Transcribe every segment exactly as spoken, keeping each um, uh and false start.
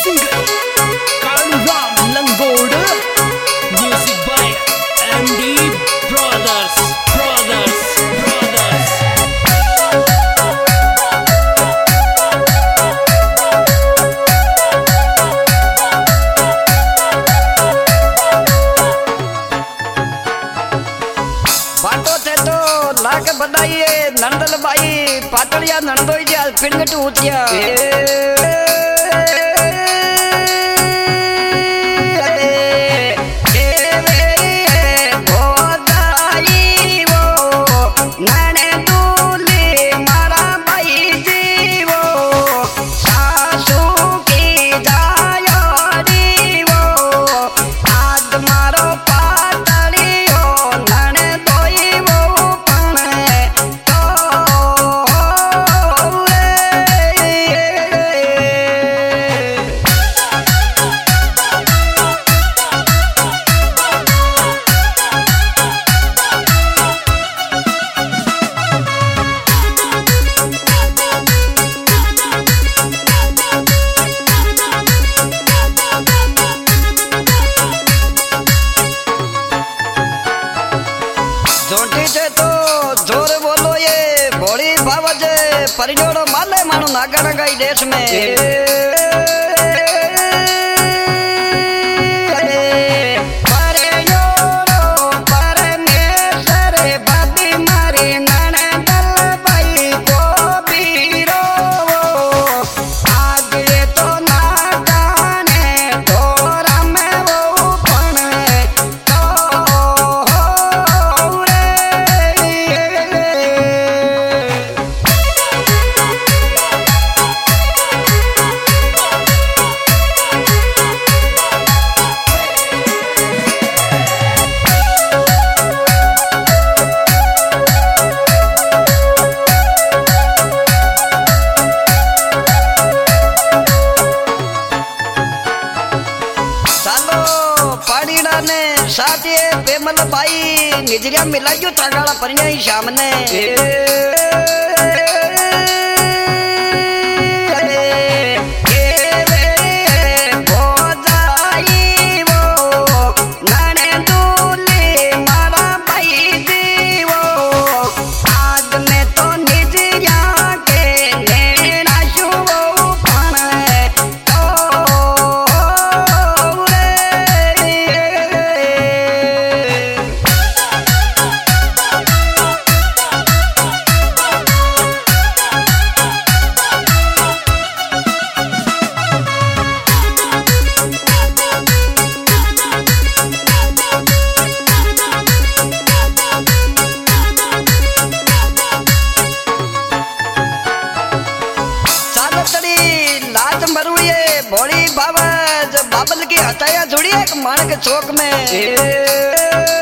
singer Kaluram Langoda. Music by M D Brothers, Brothers, Brothers. बाटो थे तो लाख बधाइए नंदल बाई पाटलिया नंदोई जी आज पिंड टूटिया परिजोड़ो माले मानो नागरा गई देश में पेमल बाई निजरिया मिलाइयो तागाला परिया ही सामने भोली बाबा जो बाबल की हटाया जुड़ी एक माणक चौक में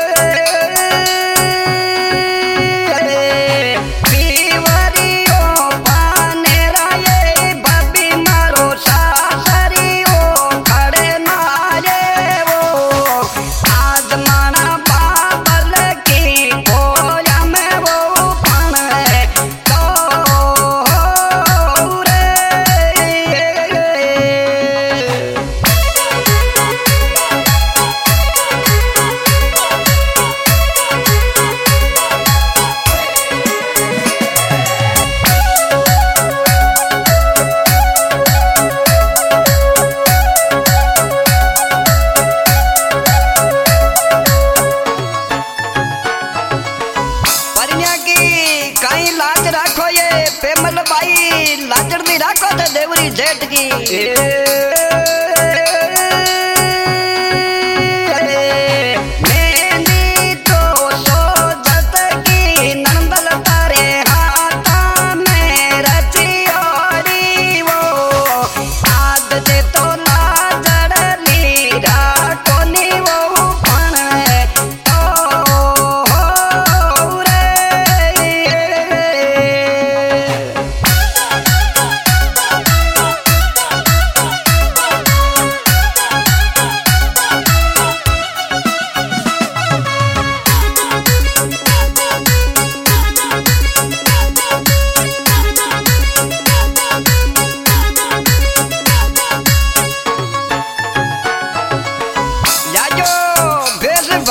पेमल बाई लाजड़ दी राखो थे देवरी जेठ की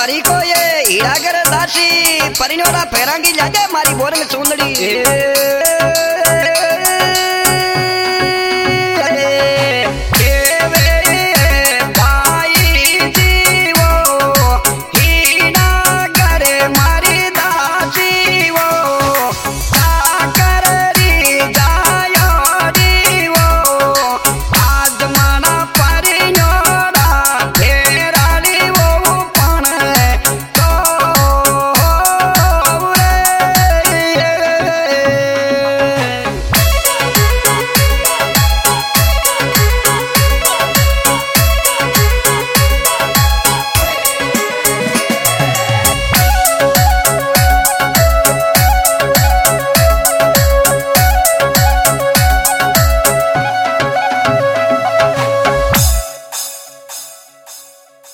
मारी को ये हीरा कर दासी परिनोड़ा फेरांगी जाजे मारी बोरंग चूंदड़ी